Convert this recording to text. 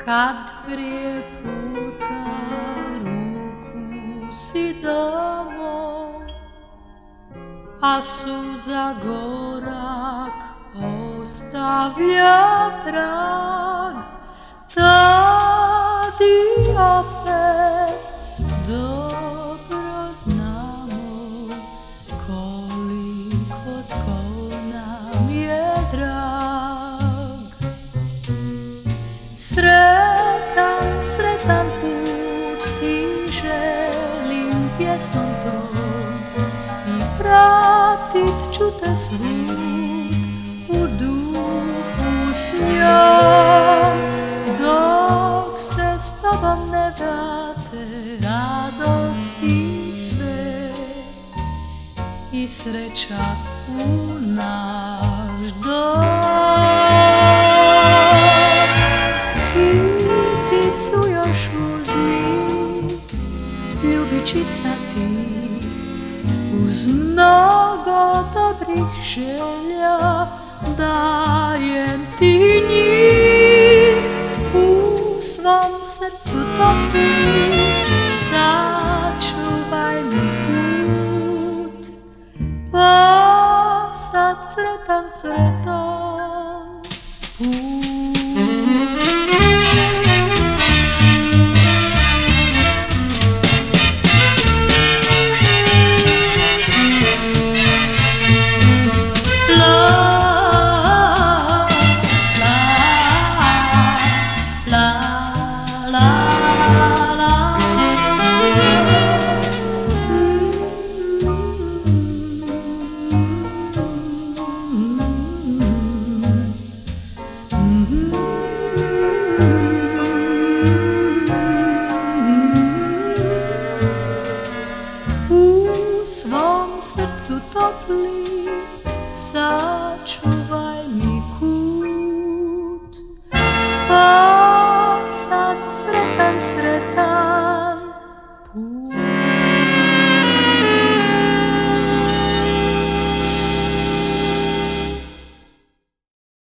Kad prije puta ruku si damo, a suza gorak ostavlja trag, tad i opet dobro znamo koliko tko nam je drag. Sretan, sretan put ti želim pjesmom tom i pratit ću te svud u duhu s njom, dok se s tobom ne vrate radosti sve i sreća u naš dom. Kiticu još uzmi, ljubičica ti, uz mnogo dobrih želja dajem ti njih. U svom srcu topli sačuvaj mi put, pa sad sretan, sretan put. U svom srcu topli sačuvaj mi kut, pa sad sretan, sretan